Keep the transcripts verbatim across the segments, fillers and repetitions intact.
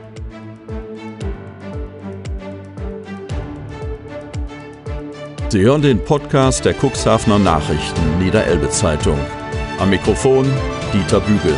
Sie hören den Podcast der Cuxhavener Nachrichten Niederelbe-Zeitung. Am Mikrofon Dieter Bügel.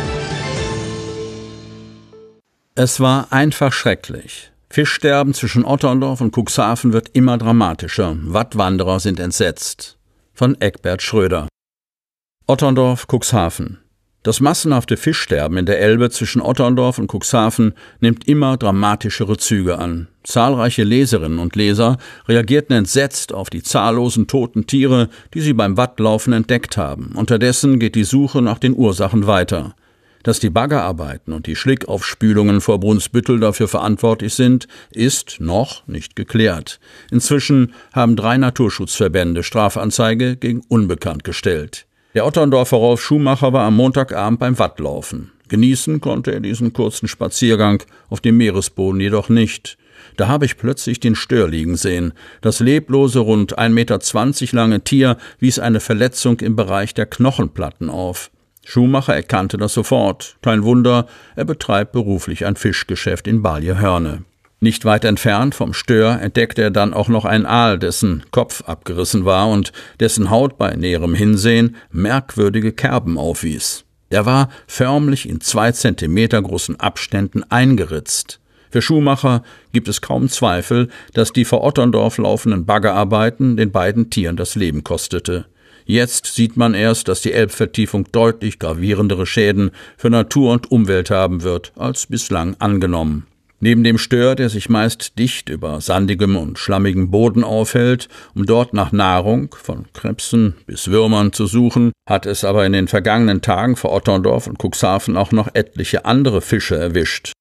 Es war einfach schrecklich. Fischsterben zwischen Otterndorf und Cuxhaven wird immer dramatischer. Wattwanderer sind entsetzt. Von Eckbert Schröder. Otterndorf, Cuxhaven. Das massenhafte Fischsterben in der Elbe zwischen Otterndorf und Cuxhaven nimmt immer dramatischere Züge an. Zahlreiche Leserinnen und Leser reagierten entsetzt auf die zahllosen toten Tiere, die sie beim Wattlaufen entdeckt haben. Unterdessen geht die Suche nach den Ursachen weiter. Dass die Baggerarbeiten und die Schlickaufspülungen vor Brunsbüttel dafür verantwortlich sind, ist noch nicht geklärt. Inzwischen haben drei Naturschutzverbände Strafanzeige gegen Unbekannt gestellt. Der Otterndorfer Rolf Schumacher war am Montagabend beim Wattlaufen. Genießen konnte er diesen kurzen Spaziergang auf dem Meeresboden jedoch nicht. Da habe ich plötzlich den Stör liegen sehen. Das leblose, rund ein Meter zwanzig lange Tier wies eine Verletzung im Bereich der Knochenplatten auf. Schumacher erkannte das sofort. Kein Wunder, er betreibt beruflich ein Fischgeschäft in Balje-Hörne. Nicht weit entfernt vom Stör entdeckte er dann auch noch einen Aal, dessen Kopf abgerissen war und dessen Haut bei näherem Hinsehen merkwürdige Kerben aufwies. Er war förmlich in zwei Zentimeter großen Abständen eingeritzt. Für Schumacher gibt es kaum Zweifel, dass die vor Otterndorf laufenden Baggerarbeiten den beiden Tieren das Leben kostete. Jetzt sieht man erst, dass die Elbvertiefung deutlich gravierendere Schäden für Natur und Umwelt haben wird, als bislang angenommen. Neben dem Stör, der sich meist dicht über sandigem und schlammigem Boden aufhält, um dort nach Nahrung, von Krebsen bis Würmern zu suchen, hat es aber in den vergangenen Tagen vor Otterndorf und Cuxhaven auch noch etliche andere Fische erwischt.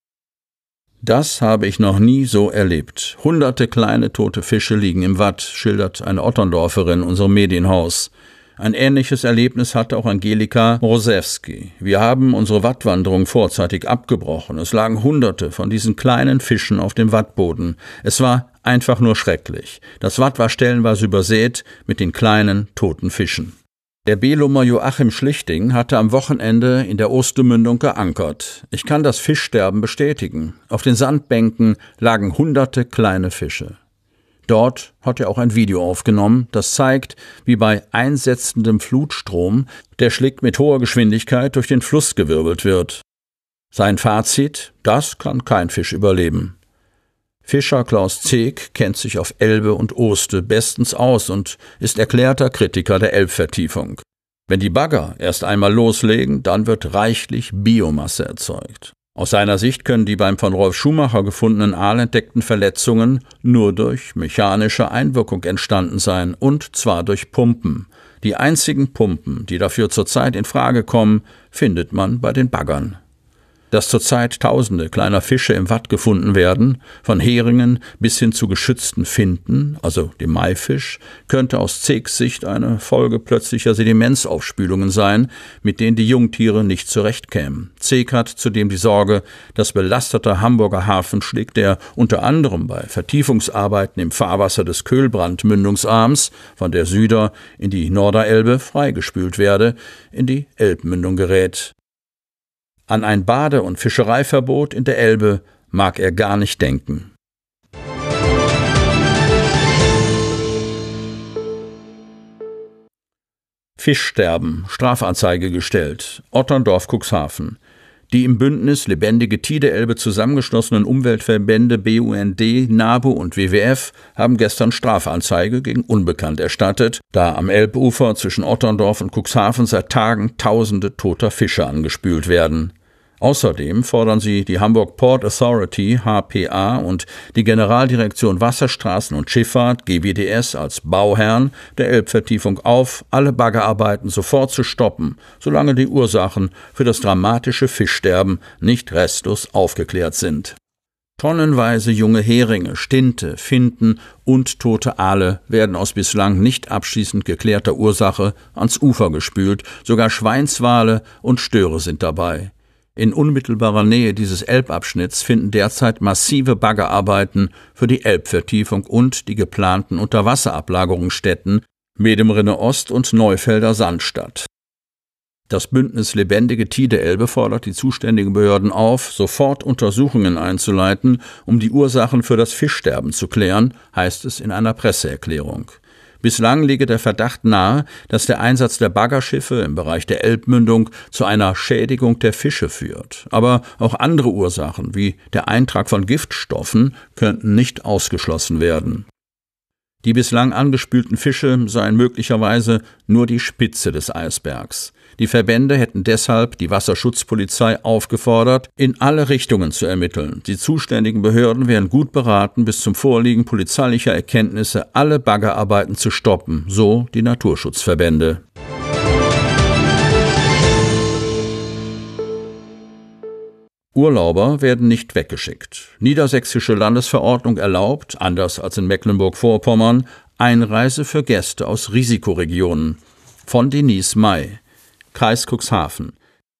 Das habe ich noch nie so erlebt. Hunderte kleine tote Fische liegen im Watt, schildert eine Otterndorferin unserem Medienhaus. Ein ähnliches Erlebnis hatte auch Angelika Morosewski. Wir haben unsere Wattwanderung vorzeitig abgebrochen. Es lagen Hunderte von diesen kleinen Fischen auf dem Wattboden. Es war einfach nur schrecklich. Das Watt war stellenweise übersät mit den kleinen, toten Fischen. Der Belumer Joachim Schlichting hatte am Wochenende in der Ostermündung geankert. Ich kann das Fischsterben bestätigen. Auf den Sandbänken lagen hunderte kleine Fische. Dort hat er auch ein Video aufgenommen, das zeigt, wie bei einsetzendem Flutstrom der Schlick mit hoher Geschwindigkeit durch den Fluss gewirbelt wird. Sein Fazit: Das kann kein Fisch überleben. Fischer Klaus Zeek kennt sich auf Elbe und Oste bestens aus und ist erklärter Kritiker der Elbvertiefung. Wenn die Bagger erst einmal loslegen, dann wird reichlich Biomasse erzeugt. Aus seiner Sicht können die beim von Rolf Schumacher gefundenen Aal entdeckten Verletzungen nur durch mechanische Einwirkung entstanden sein, und zwar durch Pumpen. Die einzigen Pumpen, die dafür zurzeit in Frage kommen, findet man bei den Baggern. Dass zurzeit tausende kleiner Fische im Watt gefunden werden, von Heringen bis hin zu geschützten Finten, also dem Maifisch, könnte aus Zeeks Sicht eine Folge plötzlicher Sedimentsaufspülungen sein, mit denen die Jungtiere nicht zurechtkämen. Zeek hat zudem die Sorge, dass belasteter Hamburger Hafenschlick, der unter anderem bei Vertiefungsarbeiten im Fahrwasser des Köhlbrand-Mündungsarms von der Süder in die Norderelbe freigespült werde, in die Elbmündung gerät. An ein Bade- und Fischereiverbot in der Elbe mag er gar nicht denken. Fischsterben, Strafanzeige gestellt. Otterndorf, Cuxhaven. Die im Bündnis Lebendige Tideelbe zusammengeschlossenen Umweltverbände B U N D, NABU und W W F haben gestern Strafanzeige gegen Unbekannt erstattet, da am Elbufer zwischen Otterndorf und Cuxhaven seit Tagen Tausende toter Fische angespült werden. Außerdem fordern sie die Hamburg Port Authority H P A und die Generaldirektion Wasserstraßen und Schifffahrt G W D S als Bauherren der Elbvertiefung auf, alle Baggerarbeiten sofort zu stoppen, solange die Ursachen für das dramatische Fischsterben nicht restlos aufgeklärt sind. Tonnenweise junge Heringe, Stinte, Finten und tote Aale werden aus bislang nicht abschließend geklärter Ursache ans Ufer gespült, sogar Schweinswale und Störe sind dabei. In unmittelbarer Nähe dieses Elbabschnitts finden derzeit massive Baggerarbeiten für die Elbvertiefung und die geplanten Unterwasserablagerungsstätten Medemrinne Ost und Neufelder Sand statt. Das Bündnis Lebendige Tide Elbe fordert die zuständigen Behörden auf, sofort Untersuchungen einzuleiten, um die Ursachen für das Fischsterben zu klären, heißt es in einer Presseerklärung. Bislang liege der Verdacht nahe, dass der Einsatz der Baggerschiffe im Bereich der Elbmündung zu einer Schädigung der Fische führt. Aber auch andere Ursachen, wie der Eintrag von Giftstoffen, könnten nicht ausgeschlossen werden. Die bislang angespülten Fische seien möglicherweise nur die Spitze des Eisbergs. Die Verbände hätten deshalb die Wasserschutzpolizei aufgefordert, in alle Richtungen zu ermitteln. Die zuständigen Behörden wären gut beraten, bis zum Vorliegen polizeilicher Erkenntnisse alle Baggerarbeiten zu stoppen, so die Naturschutzverbände. Urlauber werden nicht weggeschickt. Niedersächsische Landesverordnung erlaubt, anders als in Mecklenburg-Vorpommern, Einreise für Gäste aus Risikoregionen. Von Denise May, Kreis Cuxhaven.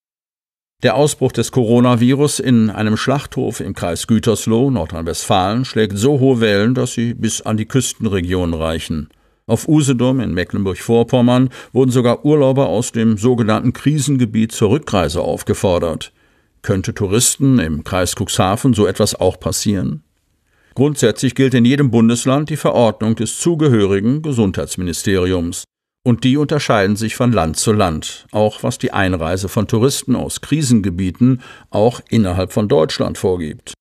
Der Ausbruch des Coronavirus in einem Schlachthof im Kreis Gütersloh, Nordrhein-Westfalen, schlägt so hohe Wellen, dass sie bis an die Küstenregionen reichen. Auf Usedom in Mecklenburg-Vorpommern wurden sogar Urlauber aus dem sogenannten Krisengebiet zur Rückreise aufgefordert. Könnte Touristen im Kreis Cuxhaven so etwas auch passieren? Grundsätzlich gilt in jedem Bundesland die Verordnung des zugehörigen Gesundheitsministeriums. Und die unterscheiden sich von Land zu Land, auch was die Einreise von Touristen aus Krisengebieten auch innerhalb von Deutschland vorgibt.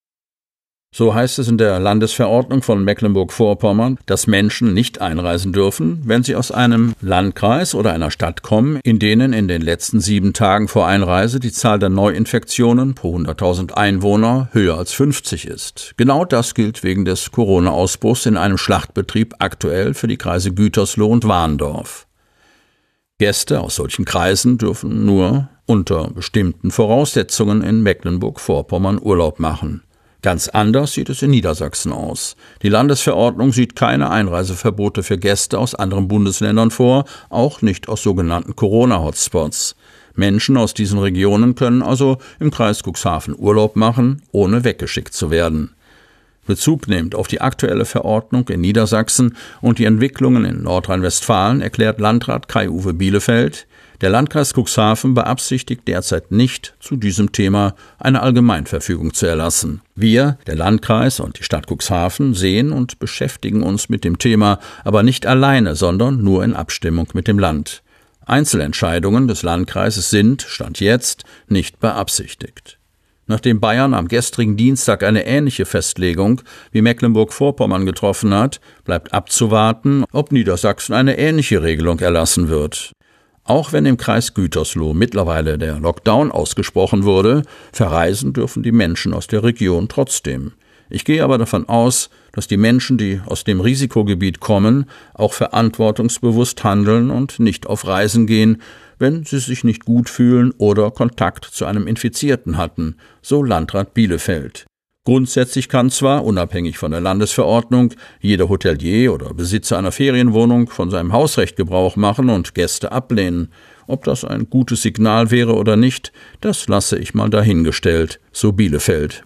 So heißt es in der Landesverordnung von Mecklenburg-Vorpommern, dass Menschen nicht einreisen dürfen, wenn sie aus einem Landkreis oder einer Stadt kommen, in denen in den letzten sieben Tagen vor Einreise die Zahl der Neuinfektionen pro hunderttausend Einwohner höher als fünfzig ist. Genau das gilt wegen des Corona-Ausbruchs in einem Schlachtbetrieb aktuell für die Kreise Gütersloh und Warndorf. Gäste aus solchen Kreisen dürfen nur unter bestimmten Voraussetzungen in Mecklenburg-Vorpommern Urlaub machen. Ganz anders sieht es in Niedersachsen aus. Die Landesverordnung sieht keine Einreiseverbote für Gäste aus anderen Bundesländern vor, auch nicht aus sogenannten Corona-Hotspots. Menschen aus diesen Regionen können also im Kreis Cuxhaven Urlaub machen, ohne weggeschickt zu werden. Bezug nehmend auf die aktuelle Verordnung in Niedersachsen und die Entwicklungen in Nordrhein-Westfalen erklärt Landrat Kai-Uwe Bielefeld, der Landkreis Cuxhaven beabsichtigt derzeit nicht, zu diesem Thema eine Allgemeinverfügung zu erlassen. Wir, der Landkreis und die Stadt Cuxhaven, sehen und beschäftigen uns mit dem Thema, aber nicht alleine, sondern nur in Abstimmung mit dem Land. Einzelentscheidungen des Landkreises sind, Stand jetzt, nicht beabsichtigt. Nachdem Bayern am gestrigen Dienstag eine ähnliche Festlegung wie Mecklenburg-Vorpommern getroffen hat, bleibt abzuwarten, ob Niedersachsen eine ähnliche Regelung erlassen wird. Auch wenn im Kreis Gütersloh mittlerweile der Lockdown ausgesprochen wurde, verreisen dürfen die Menschen aus der Region trotzdem. Ich gehe aber davon aus, dass die Menschen, die aus dem Risikogebiet kommen, auch verantwortungsbewusst handeln und nicht auf Reisen gehen, wenn sie sich nicht gut fühlen oder Kontakt zu einem Infizierten hatten, so Landrat Bielefeld. Grundsätzlich kann zwar, unabhängig von der Landesverordnung, jeder Hotelier oder Besitzer einer Ferienwohnung von seinem Hausrecht Gebrauch machen und Gäste ablehnen. Ob das ein gutes Signal wäre oder nicht, das lasse ich mal dahingestellt, so Bielefeld.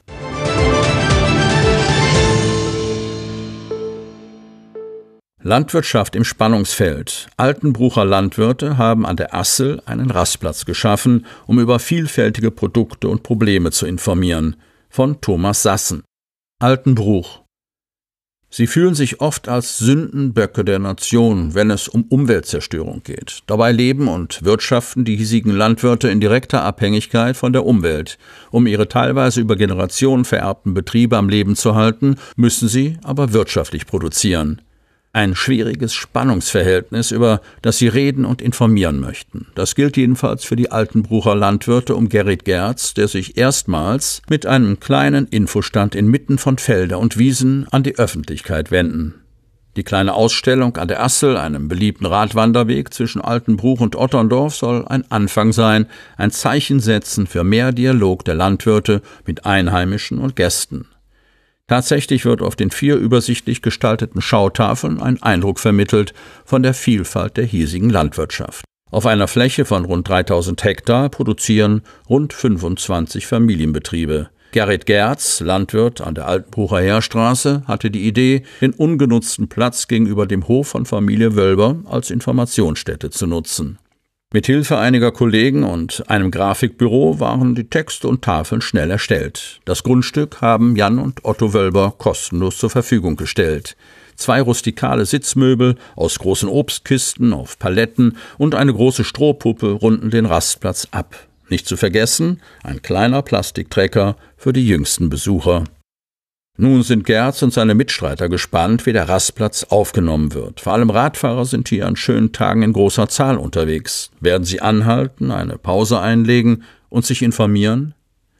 Landwirtschaft im Spannungsfeld. Altenbrucher Landwirte haben an der Assel einen Rastplatz geschaffen, um über vielfältige Produkte und Probleme zu informieren. Von Thomas Sassen. Altenbruch. Sie fühlen sich oft als Sündenböcke der Nation, wenn es um Umweltzerstörung geht. Dabei leben und wirtschaften die hiesigen Landwirte in direkter Abhängigkeit von der Umwelt. Um ihre teilweise über Generationen vererbten Betriebe am Leben zu halten, müssen sie aber wirtschaftlich produzieren. Ein schwieriges Spannungsverhältnis, über das sie reden und informieren möchten. Das gilt jedenfalls für die Altenbrucher Landwirte um Gerrit Gerz, der sich erstmals mit einem kleinen Infostand inmitten von Felder und Wiesen an die Öffentlichkeit wenden. Die kleine Ausstellung an der Assel, einem beliebten Radwanderweg zwischen Altenbruch und Otterndorf, soll ein Anfang sein, ein Zeichen setzen für mehr Dialog der Landwirte mit Einheimischen und Gästen. Tatsächlich wird auf den vier übersichtlich gestalteten Schautafeln ein Eindruck vermittelt von der Vielfalt der hiesigen Landwirtschaft. Auf einer Fläche von rund dreitausend Hektar produzieren rund fünfundzwanzig Familienbetriebe. Gerrit Gerz, Landwirt an der Altenbrucher Heerstraße, hatte die Idee, den ungenutzten Platz gegenüber dem Hof von Familie Wölber als Informationsstätte zu nutzen. Mit Hilfe einiger Kollegen und einem Grafikbüro waren die Texte und Tafeln schnell erstellt. Das Grundstück haben Jan und Otto Wölber kostenlos zur Verfügung gestellt. Zwei rustikale Sitzmöbel aus großen Obstkisten auf Paletten und eine große Strohpuppe runden den Rastplatz ab. Nicht zu vergessen, ein kleiner Plastiktrecker für die jüngsten Besucher. Nun sind Gerz und seine Mitstreiter gespannt, wie der Rastplatz aufgenommen wird. Vor allem Radfahrer sind hier an schönen Tagen in großer Zahl unterwegs. Werden sie anhalten, eine Pause einlegen und sich informieren?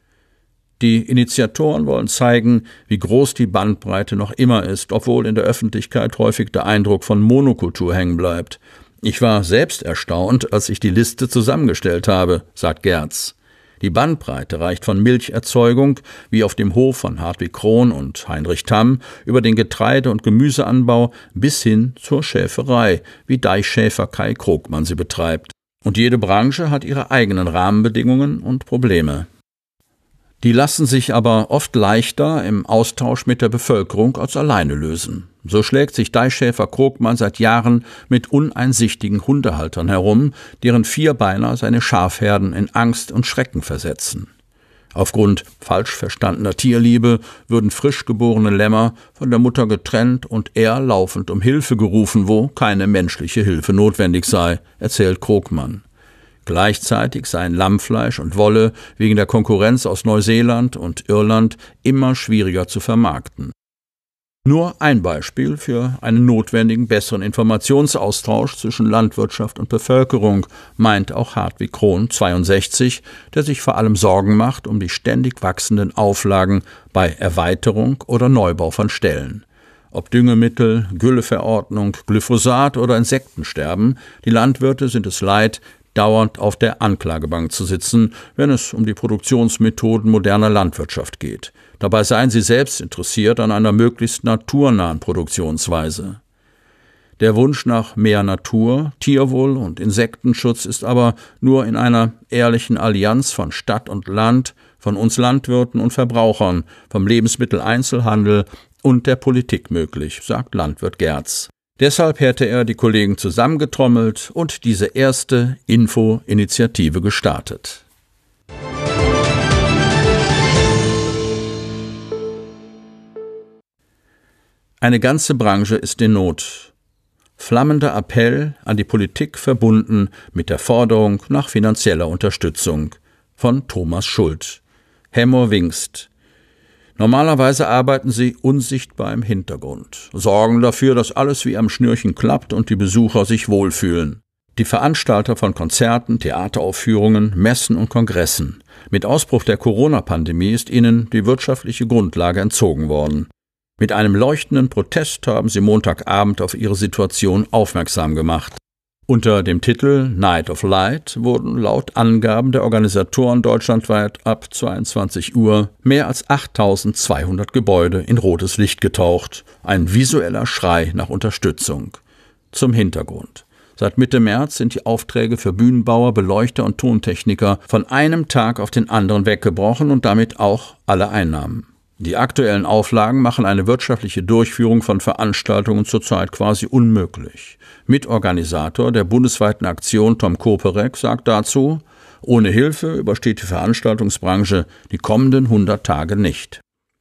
Die Initiatoren wollen zeigen, wie groß die Bandbreite noch immer ist, obwohl in der Öffentlichkeit häufig der Eindruck von Monokultur hängen bleibt. Ich war selbst erstaunt, als ich die Liste zusammengestellt habe, sagt Gerz. Die Bandbreite reicht von Milcherzeugung, wie auf dem Hof von Hartwig Krohn und Heinrich Tamm, über den Getreide- und Gemüseanbau bis hin zur Schäferei, wie Deichschäfer Kai Krogmann sie betreibt. Und jede Branche hat ihre eigenen Rahmenbedingungen und Probleme. Die lassen sich aber oft leichter im Austausch mit der Bevölkerung als alleine lösen. So schlägt sich Deichschäfer Krogmann seit Jahren mit uneinsichtigen Hundehaltern herum, deren Vierbeiner seine Schafherden in Angst und Schrecken versetzen. Aufgrund falsch verstandener Tierliebe würden frisch geborene Lämmer von der Mutter getrennt und er laufend um Hilfe gerufen, wo keine menschliche Hilfe notwendig sei, erzählt Krogmann. Gleichzeitig seien Lammfleisch und Wolle wegen der Konkurrenz aus Neuseeland und Irland immer schwieriger zu vermarkten. Nur ein Beispiel für einen notwendigen besseren Informationsaustausch zwischen Landwirtschaft und Bevölkerung, meint auch Hartwig Krohn zweiundsechzig, der sich vor allem Sorgen macht um die ständig wachsenden Auflagen bei Erweiterung oder Neubau von Ställen. Ob Düngemittel, Gülleverordnung, Glyphosat oder Insektensterben, die Landwirte sind es leid, dauernd auf der Anklagebank zu sitzen, wenn es um die Produktionsmethoden moderner Landwirtschaft geht. Dabei seien sie selbst interessiert an einer möglichst naturnahen Produktionsweise. Der Wunsch nach mehr Natur, Tierwohl und Insektenschutz ist aber nur in einer ehrlichen Allianz von Stadt und Land, von uns Landwirten und Verbrauchern, vom Lebensmitteleinzelhandel und der Politik möglich, sagt Landwirt Gerz. Deshalb hätte er die Kollegen zusammengetrommelt und diese erste Info-Initiative gestartet. Eine ganze Branche ist in Not. Flammender Appell an die Politik verbunden mit der Forderung nach finanzieller Unterstützung von Thomas Schult. Hemmoor Wingst. Normalerweise arbeiten sie unsichtbar im Hintergrund, sorgen dafür, dass alles wie am Schnürchen klappt und die Besucher sich wohlfühlen. Die Veranstalter von Konzerten, Theateraufführungen, Messen und Kongressen. Mit Ausbruch der Corona-Pandemie ist ihnen die wirtschaftliche Grundlage entzogen worden. Mit einem leuchtenden Protest haben sie Montagabend auf ihre Situation aufmerksam gemacht. Unter dem Titel Night of Light wurden laut Angaben der Organisatoren deutschlandweit ab zweiundzwanzig Uhr mehr als achttausendzweihundert Gebäude in rotes Licht getaucht. Ein visueller Schrei nach Unterstützung. Zum Hintergrund. Seit Mitte März sind die Aufträge für Bühnenbauer, Beleuchter und Tontechniker von einem Tag auf den anderen weggebrochen und damit auch alle Einnahmen. Die aktuellen Auflagen machen eine wirtschaftliche Durchführung von Veranstaltungen zurzeit quasi unmöglich. Mitorganisator der bundesweiten Aktion Tom Koperek sagt dazu, ohne Hilfe übersteht die Veranstaltungsbranche die kommenden hundert Tage nicht.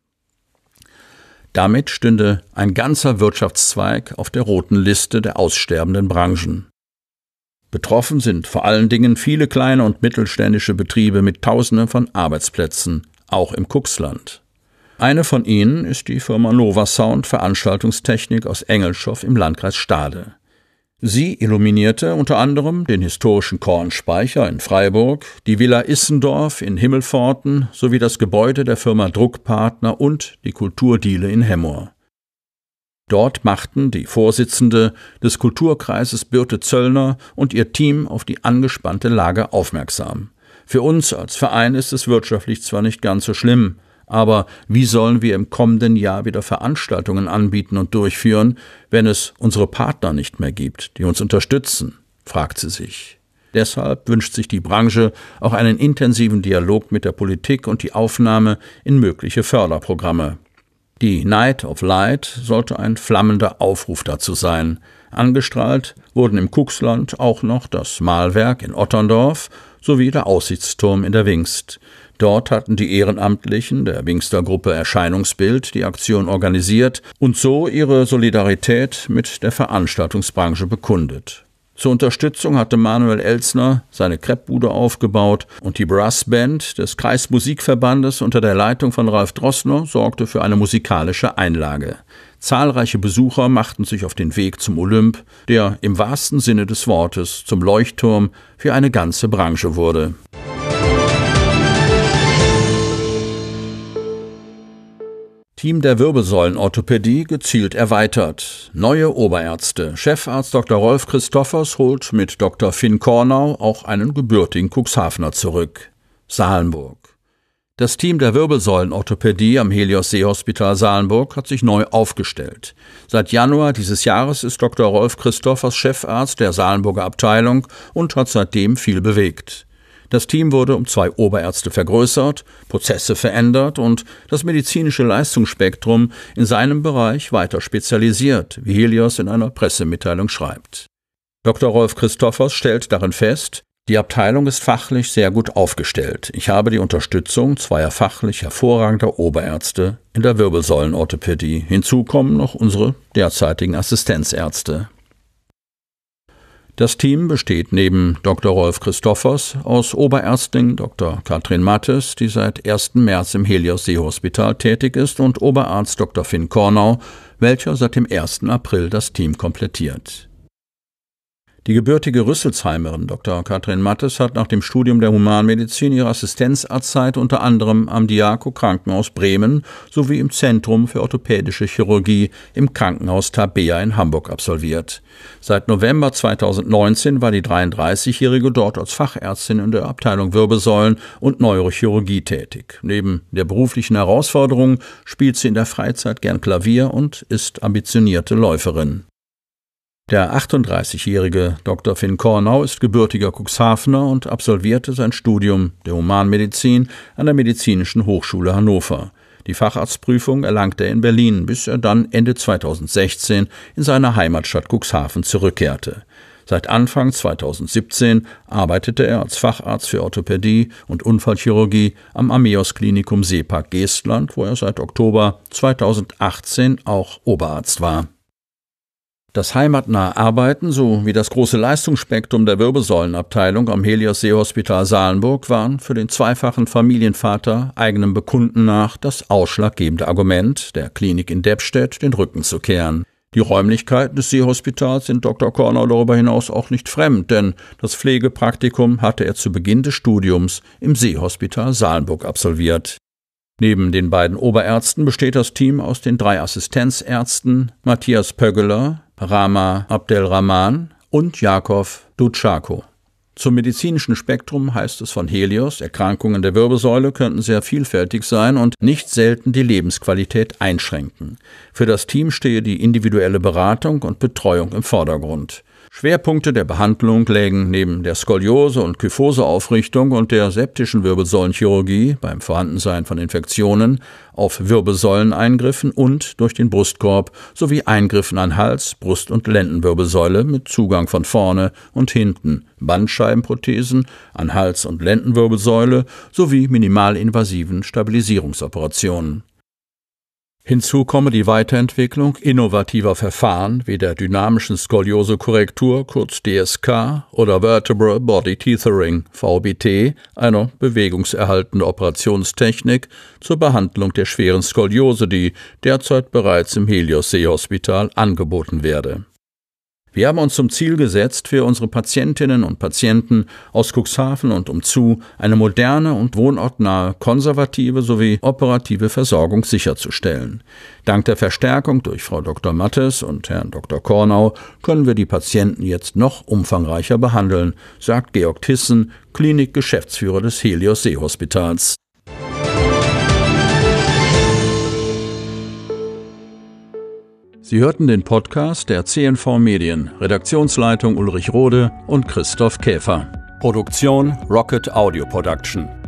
Damit stünde ein ganzer Wirtschaftszweig auf der roten Liste der aussterbenden Branchen. Betroffen sind vor allen Dingen viele kleine und mittelständische Betriebe mit Tausenden von Arbeitsplätzen, auch im Cuxland. Eine von ihnen ist die Firma Novasound Veranstaltungstechnik aus Engelschow im Landkreis Stade. Sie illuminierte unter anderem den historischen Kornspeicher in Freiburg, die Villa Issendorf in Himmelpforten sowie das Gebäude der Firma Druckpartner und die Kulturdiele in Hemmoor. Dort machten die Vorsitzende des Kulturkreises Birte Zöllner und ihr Team auf die angespannte Lage aufmerksam. Für uns als Verein ist es wirtschaftlich zwar nicht ganz so schlimm, aber wie sollen wir im kommenden Jahr wieder Veranstaltungen anbieten und durchführen, wenn es unsere Partner nicht mehr gibt, die uns unterstützen, fragt sie sich. Deshalb wünscht sich die Branche auch einen intensiven Dialog mit der Politik und die Aufnahme in mögliche Förderprogramme. Die Night of Light sollte ein flammender Aufruf dazu sein. Angestrahlt wurden im Kuxland auch noch das Mahlwerk in Otterndorf sowie der Aussichtsturm in der Wingst. Dort hatten die Ehrenamtlichen der Wingster Gruppe Erscheinungsbild die Aktion organisiert und so ihre Solidarität mit der Veranstaltungsbranche bekundet. Zur Unterstützung hatte Manuel Elsner seine Kreppbude aufgebaut und die Brassband des Kreismusikverbandes unter der Leitung von Ralf Drossner sorgte für eine musikalische Einlage. Zahlreiche Besucher machten sich auf den Weg zum Olymp, der im wahrsten Sinne des Wortes zum Leuchtturm für eine ganze Branche wurde. Team der Wirbelsäulenorthopädie gezielt erweitert. Neue Oberärzte. Chefarzt Doktor Rolf Christophers holt mit Doktor Finn Kornau auch einen gebürtigen Cuxhavener zurück. Salenburg. Das Team der Wirbelsäulenorthopädie am Helios-Seehospital Salenburg hat sich neu aufgestellt. Seit Januar dieses Jahres ist Doktor Rolf Christophers Chefarzt der Salenburger Abteilung und hat seitdem viel bewegt. Das Team wurde um zwei Oberärzte vergrößert, Prozesse verändert und das medizinische Leistungsspektrum in seinem Bereich weiter spezialisiert, wie Helios in einer Pressemitteilung schreibt. Doktor Rolf Christophers stellt darin fest, die Abteilung ist fachlich sehr gut aufgestellt. Ich habe die Unterstützung zweier fachlich hervorragender Oberärzte in der Wirbelsäulenorthopädie. Hinzu kommen noch unsere derzeitigen Assistenzärzte. Das Team besteht neben Doktor Rolf Christophers aus Oberärztin Doktor Katrin Mattes, die seit ersten März im Helios-Seehospital tätig ist, und Oberarzt Doktor Finn Kornau, welcher seit dem ersten April das Team komplettiert. Die gebürtige Rüsselsheimerin Doktor Katrin Mattes hat nach dem Studium der Humanmedizin ihre Assistenzarztzeit unter anderem am Diaco Krankenhaus Bremen sowie im Zentrum für orthopädische Chirurgie im Krankenhaus Tabea in Hamburg absolviert. Seit November zweitausendneunzehn war die dreiunddreißigjährige dort als Fachärztin in der Abteilung Wirbelsäulen und Neurochirurgie tätig. Neben der beruflichen Herausforderung spielt sie in der Freizeit gern Klavier und ist ambitionierte Läuferin. Der achtunddreißigjährige Doktor Finn Kornau ist gebürtiger Cuxhavener und absolvierte sein Studium der Humanmedizin an der Medizinischen Hochschule Hannover. Die Facharztprüfung erlangte er in Berlin, bis er dann Ende zweitausendsechzehn in seine Heimatstadt Cuxhaven zurückkehrte. Seit Anfang zweitausendsiebzehn arbeitete er als Facharzt für Orthopädie und Unfallchirurgie am Ameos-Klinikum Seepark Geestland, wo er seit Oktober zweitausendachtzehn auch Oberarzt war. Das heimatnahe Arbeiten sowie das große Leistungsspektrum der Wirbelsäulenabteilung am Helios-Seehospital Salenburg waren für den zweifachen Familienvater eigenem Bekunden nach das ausschlaggebende Argument, der Klinik in Deppstedt den Rücken zu kehren. Die Räumlichkeiten des Seehospitals sind Doktor Kornau darüber hinaus auch nicht fremd, denn das Pflegepraktikum hatte er zu Beginn des Studiums im Seehospital Salenburg absolviert. Neben den beiden Oberärzten besteht das Team aus den drei Assistenzärzten Matthias Pöggeler, Rama Abdelrahman und Jakov Dutschako. Zum medizinischen Spektrum heißt es von Helios, Erkrankungen der Wirbelsäule könnten sehr vielfältig sein und nicht selten die Lebensqualität einschränken. Für das Team stehe die individuelle Beratung und Betreuung im Vordergrund. Schwerpunkte der Behandlung lägen neben der Skoliose- und Kyphoseaufrichtung und der septischen Wirbelsäulenchirurgie beim Vorhandensein von Infektionen auf Wirbelsäuleneingriffen und durch den Brustkorb sowie Eingriffen an Hals-, Brust- und Lendenwirbelsäule mit Zugang von vorne und hinten, Bandscheibenprothesen an Hals- und Lendenwirbelsäule sowie minimalinvasiven Stabilisierungsoperationen. Hinzu komme die Weiterentwicklung innovativer Verfahren wie der dynamischen Skoliosekorrektur, kurz D S K, oder Vertebral Body Tethering, V B T, einer bewegungserhaltenden Operationstechnik zur Behandlung der schweren Skoliose, die derzeit bereits im Helios-Seehospital angeboten werde. Wir haben uns zum Ziel gesetzt, für unsere Patientinnen und Patienten aus Cuxhaven und umzu eine moderne und wohnortnahe, konservative sowie operative Versorgung sicherzustellen. Dank der Verstärkung durch Frau Doktor Mattes und Herrn Doktor Kornau können wir die Patienten jetzt noch umfangreicher behandeln, sagt Georg Thyssen, Klinikgeschäftsführer des Helios-Seehospitals. Sie hörten den Podcast der C N V Medien, Redaktionsleitung Ulrich Rode und Christoph Käfer. Produktion Rocket Audio Production.